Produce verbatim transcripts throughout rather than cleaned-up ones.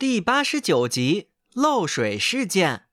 第八十九集漏水事件。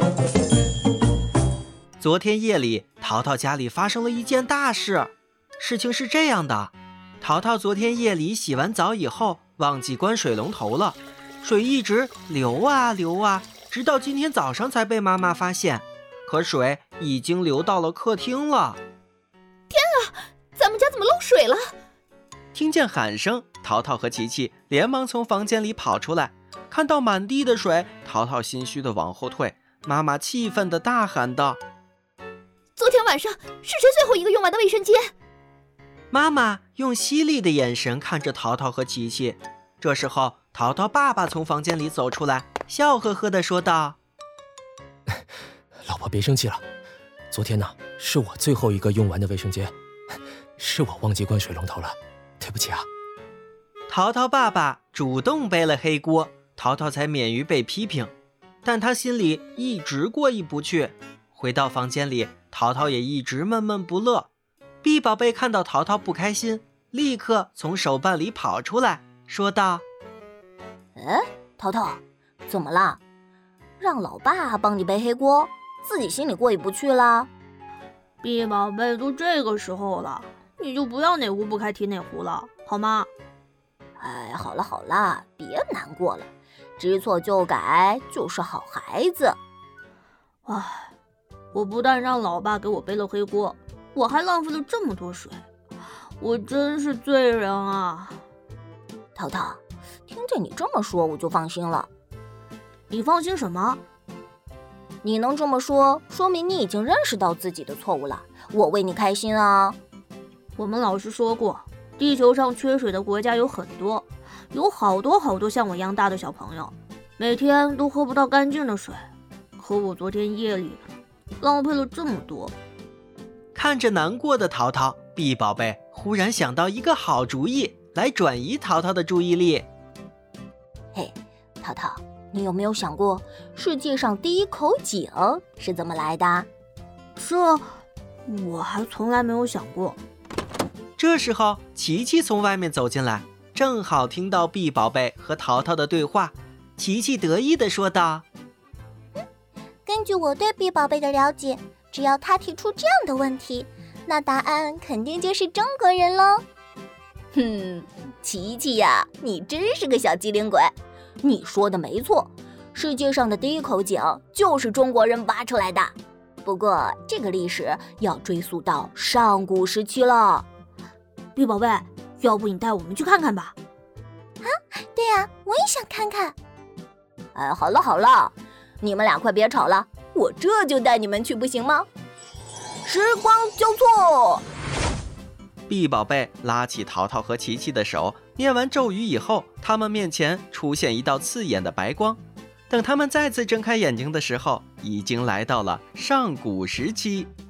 昨天夜里，淘淘家里发生了一件大事。事情是这样的，淘淘昨天夜里洗完澡以后，忘记关水龙头了，水一直流啊流啊，直到今天早上才被妈妈发现。可水已经流到了客厅了。 天啊，咱们家怎么漏水了？ 听见喊声，淘淘和琪琪连忙从房间里跑出来，看到满地的水，淘淘心虚地往后退，妈妈气愤地大喊道： 昨天晚上是谁最后一个用完的卫生间？ 妈妈用犀利的眼神看着淘淘和琪琪。这时候淘淘爸爸从房间里走出来，笑呵呵地说道： 老婆别生气了，昨天呢是我最后一个用完的卫生间，是我忘记关水龙头了，对不起啊。 淘淘爸爸主动背了黑锅，淘淘才免于被批评，但他心里一直过意不去。回到房间里，淘淘也一直闷闷不乐。碧宝贝看到淘淘不开心，立刻从手办里跑出来，说道： 哎，淘淘，怎么啦？让老爸帮你背黑锅，自己心里过意不去啦？ 碧宝贝，都这个时候了，你就不要哪壶不开提哪壶了，好吗？ 哎，好了好了，别难过了，知错就改就是好孩子。 唉，我不但让老爸给我背了黑锅，我还浪费了这么多水，我真是罪人啊！ 淘淘，听见你这么说，我就放心了。 你放心什么？ 你能这么说，说明你已经认识到自己的错误了，我为你开心啊。 我们老师说过，地球上缺水的国家有很多，有好多好多像我一样大的小朋友，每天都喝不到干净的水。可我昨天夜里浪费了这么多。 看着难过的淘淘，碧宝贝忽然想到一个好主意，来转移淘淘的注意力。 嘿，淘淘，你有没有想过世界上第一口井是怎么来的？ 这我还从来没有想过。 这时候琪琪从外面走进来，正好听到碧宝贝和淘淘的对话。琪琪得意地说道： 根据我对碧宝贝的了解，只要他提出这样的问题，那答案肯定就是中国人喽。 哼，琪琪呀，你真是个小机灵鬼。你说的没错，世界上的第一口井就是中国人挖出来的。不过这个历史要追溯到上古时期了。 碧宝贝，要不你带我们去看看吧？ 啊，对呀，我也想看看。 哎，好了好了，你们俩快别吵了，我这就带你们去，不行吗？时光交错。 碧宝贝拉起淘淘和琪琪的手，念完咒语以后，他们面前出现一道刺眼的白光。等他们再次睁开眼睛的时候，已经来到了上古时期。